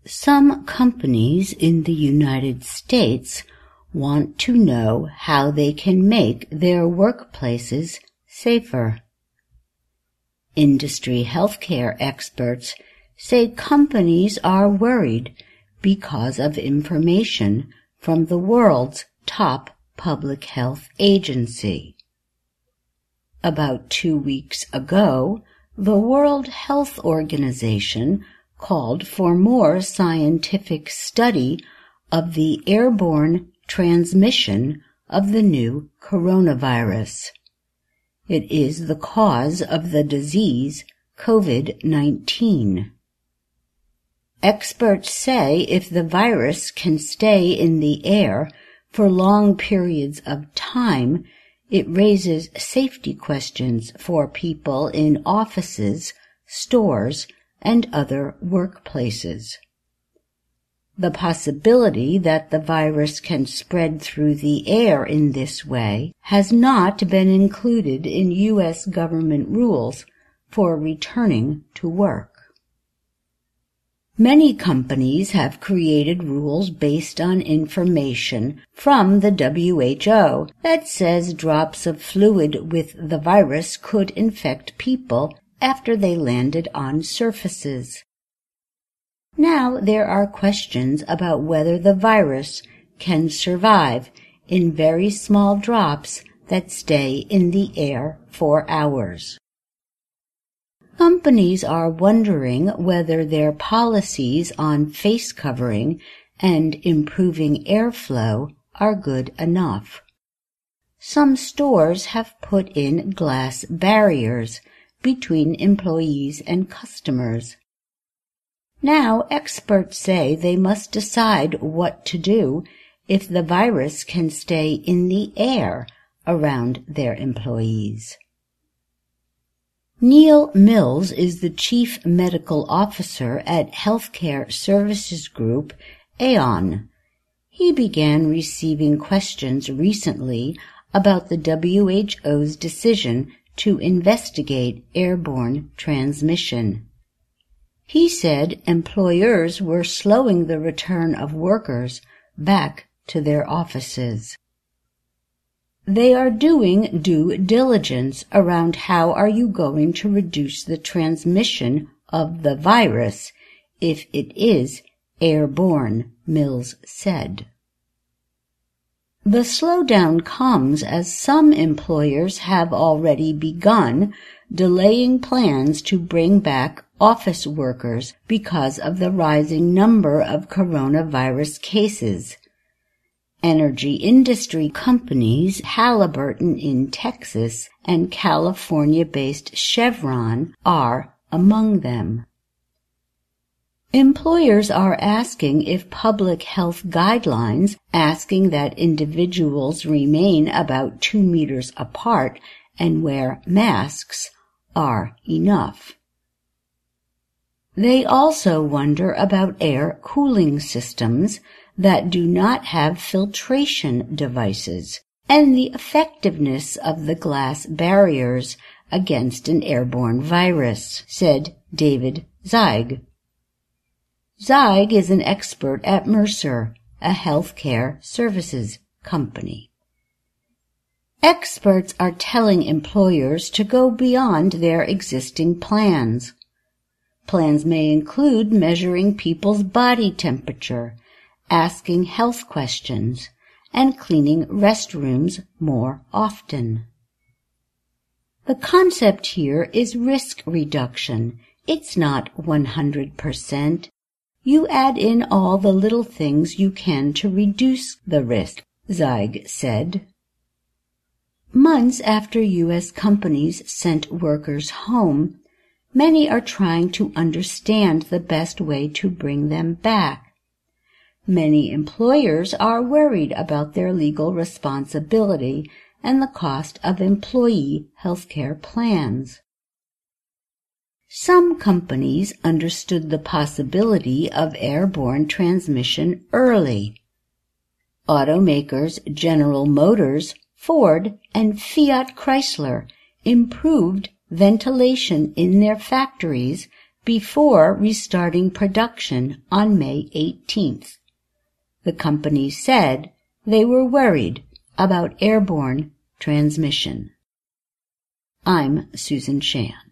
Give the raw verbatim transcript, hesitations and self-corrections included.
Some companies in the United States want to know how they can make their workplaces safer. Industry healthcare experts say companies are worried because of information from the world's top public health agency. About two weeks ago, the World Health Organization called for more scientific study of the airborne transmission of the new coronavirus. It is the cause of the disease COVID nineteen. Experts say if the virus can stay in the air for long periods of time, it raises safety questions for people in offices, stores, and other workplaces. The possibility that the virus can spread through the air in this way has not been included in U S government rules for returning to work. Many companies have created rules based on information from the W H O that says drops of fluid with the virus could infect people after they landed on surfaces. Now there are questions about whether the virus can survive in very small drops that stay in the air for hours. Companies are wondering whether their policies on face covering and improving airflow are good enough. Some stores have put in glass barriers between employees and customers. Now experts say they must decide what to do if the virus can stay in the air around their employees. Neil Mills is the Chief Medical Officer at Healthcare Services Group, Aon. He began receiving questions recently about the W H O's decision to investigate airborne transmission. He said employers were slowing the return of workers back to their offices. They are doing due diligence around how are you going to reduce the transmission of the virus if it is airborne, Mills said. The slowdown comes as some employers have already begun delaying plans to bring back office workers because of the rising number of coronavirus cases. Energy industry companies Halliburton in Texas and California-based Chevron are among them. Employers are asking if public health guidelines asking that individuals remain about two meters apart and wear masks are enough. They also wonder about air cooling systems that do not have filtration devices and the effectiveness of the glass barriers against an airborne virus, said David Zeig. Zeig is an expert at Mercer, a healthcare services company. Experts are telling employers to go beyond their existing plans. Plans may include measuring people's body temperature, asking health questions, and cleaning restrooms more often. The concept here is risk reduction. It's not one hundred percent. You add in all the little things you can to reduce the risk, Zeig said. Months after U S companies sent workers home, many are trying to understand the best way to bring them back. Many employers are worried about their legal responsibility and the cost of employee health care plans. Some companies understood the possibility of airborne transmission early. Automakers General Motors, Ford, and Fiat Chrysler improved ventilation in their factories before restarting production on May eighteenth. The company said they were worried about airborne transmission. I'm Susan Shan.